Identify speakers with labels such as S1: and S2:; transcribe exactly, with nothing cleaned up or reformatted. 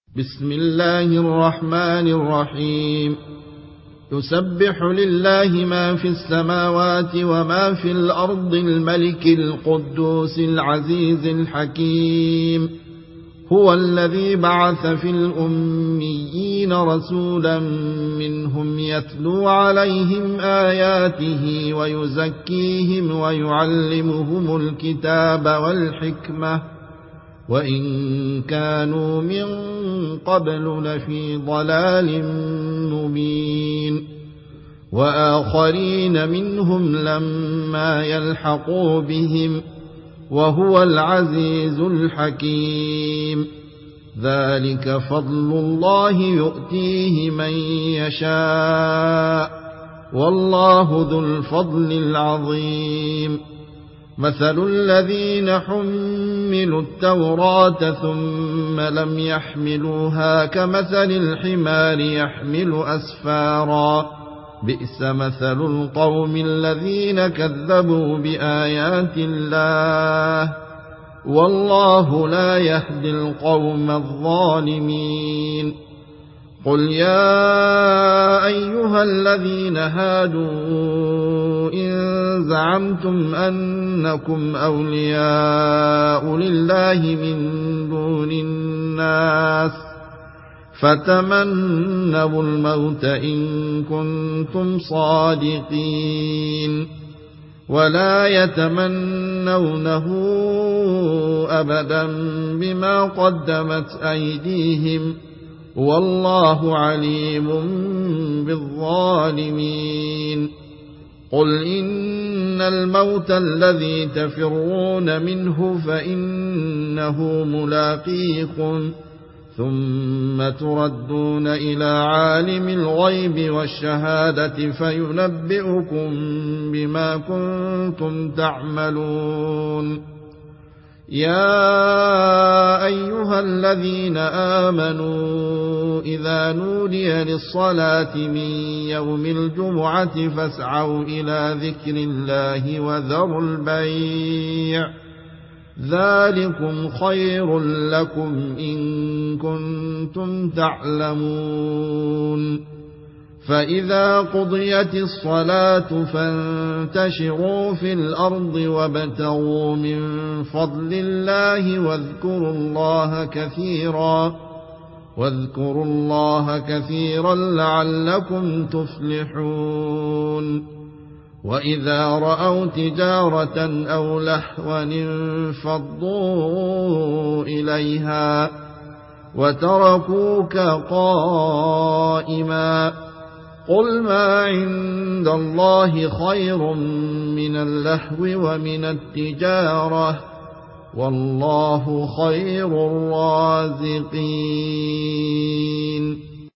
S1: بسم الله الرحمن الرحيم يسبح لله ما في السماوات وما في الأرض الملك القدوس العزيز الحكيم هو الذي بعث في الأميين رسولا منهم يتلو عليهم آياته ويزكيهم ويعلمهم الكتاب والحكمة وإن كانوا من قبل لفي ضلال مبين وآخرين منهم لما يلحقوا بهم وهو العزيز الحكيم ذلك فضل الله يؤتيه من يشاء والله ذو الفضل العظيم مثل الذين حملوا التوراة ثم لم يحملوها كمثل الحمار يحمل أسفارا بئس مثل القوم الذين كذبوا بآيات الله والله لا يهدي القوم الظالمين قل يا أيها الذين هادوا إن زعمتم أنكم أولياء لله من دون الناس فتمنوا الموت إن كنتم صادقين ولا يتمنونه أبدا بما قدمت أيديهم والله عليم بالظالمين قل إن الموت الذي تفرون منه فإنه ملاقيكم ثم تردون إلى عالم الغيب والشهادة فينبئكم بما كنتم تعملون يا أيها الذين آمنوا إذا نودي للصلاة من يوم الجمعة فاسعوا إلى ذكر الله وذروا البيع ذلكم خير لكم إن كنتم تعلمون فإذا قضيت الصلاة فانتشروا في الأرض وابتغوا من فضل الله واذكروا الله كثيرا واذكروا الله كثيرا لعلكم تفلحون وإذا رأوا تجارة أو لهوا انفضوا إليها وتركوك قائما قل ما عند الله خير من اللهو ومن التجارة والله خير الرازقين